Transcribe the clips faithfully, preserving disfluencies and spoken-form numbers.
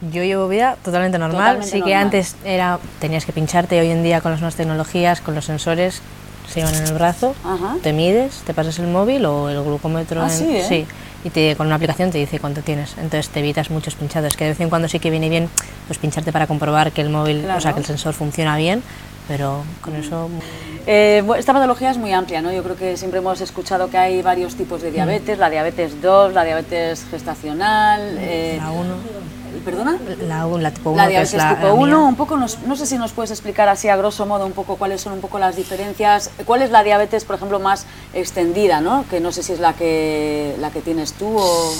Yo llevo vida totalmente normal, Totalmente sí que normal. antes era, tenías que pincharte, hoy en día con las nuevas tecnologías, con los sensores, se llevan en el brazo, Ajá. te mides, te pasas el móvil o el glucómetro, Ah, en- sí, ¿eh? sí, y te, con una aplicación te dice cuánto tienes, entonces te evitas muchos pinchados, que de vez en cuando sí que viene bien pues pincharte para comprobar que el móvil, Claro. o sea, que el sensor funciona bien, pero con eso... Eh, bu- esta patología es muy amplia, ¿no? Yo creo que siempre hemos escuchado que hay varios tipos de diabetes, la diabetes dos, la diabetes gestacional... eh, La uno, ¿Perdona? la, u- la tipo uno, La que diabetes es la, tipo la uno, mía. un poco, nos- no sé si nos puedes explicar así a grosso modo un poco cuáles son un poco las diferencias, cuál es la diabetes, por ejemplo, más extendida, ¿no? Que no sé si es la que, la que tienes tú o...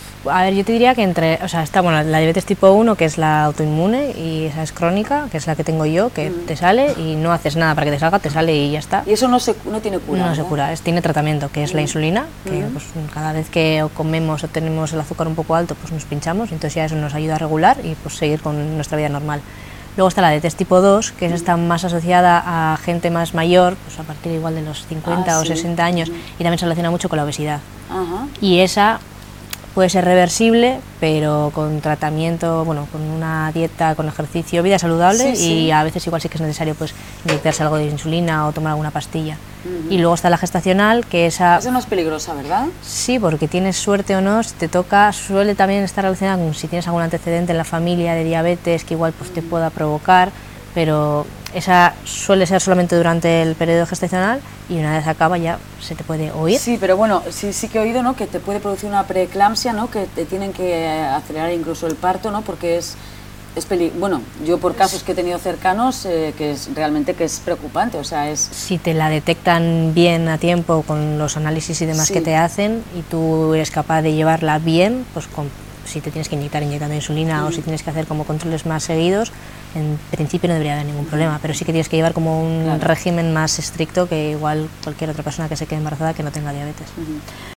A ver, yo te diría que entre, o sea, está bueno, la diabetes tipo uno, que es la autoinmune, y esa es crónica, que es la que tengo yo, que te sale y no haces nada para que te salga, te sale y ya está. Y eso no, se, no tiene cura, No se ¿verdad? cura, es, tiene tratamiento, que es la insulina, que pues, cada vez que comemos o tenemos el azúcar un poco alto, pues nos pinchamos, entonces ya eso nos ayuda a regular y pues seguir con nuestra vida normal. Luego está la diabetes tipo dos, que está más asociada a gente más mayor, pues a partir igual de los cincuenta Ah, o sí. sesenta años, y también se relaciona mucho con la obesidad. Ajá. Y esa puede ser reversible, pero con tratamiento, bueno, con una dieta, con ejercicio, vida saludable, Sí, sí. y a veces igual sí que es necesario pues inyectarse algo de insulina o tomar alguna pastilla. Y luego está la gestacional, que esa Esa no es peligrosa, ¿verdad? sí, porque tienes suerte o no, si te toca, suele también estar relacionada con si tienes algún antecedente en la familia de diabetes que igual pues te pueda provocar, pero esa suele ser solamente durante el periodo gestacional y una vez acaba ya se te puede oír. Sí, pero bueno, sí, sí que he oído, ¿no? Que te puede producir una preeclampsia, ¿no? Que te tienen que eh, acelerar incluso el parto, ¿no? Porque es, es peli bueno, yo por casos que he tenido cercanos, eh, que es realmente que es preocupante, o sea, es... Si te la detectan bien a tiempo con los análisis y demás Sí. que te hacen y tú eres capaz de llevarla bien, pues con, si te tienes que inyectar, inyectando insulina o si tienes que hacer como controles más seguidos, en principio no debería haber ningún problema, pero sí que tienes que llevar como un Claro. régimen más estricto que igual cualquier otra persona que se quede embarazada que no tenga diabetes. Ujú.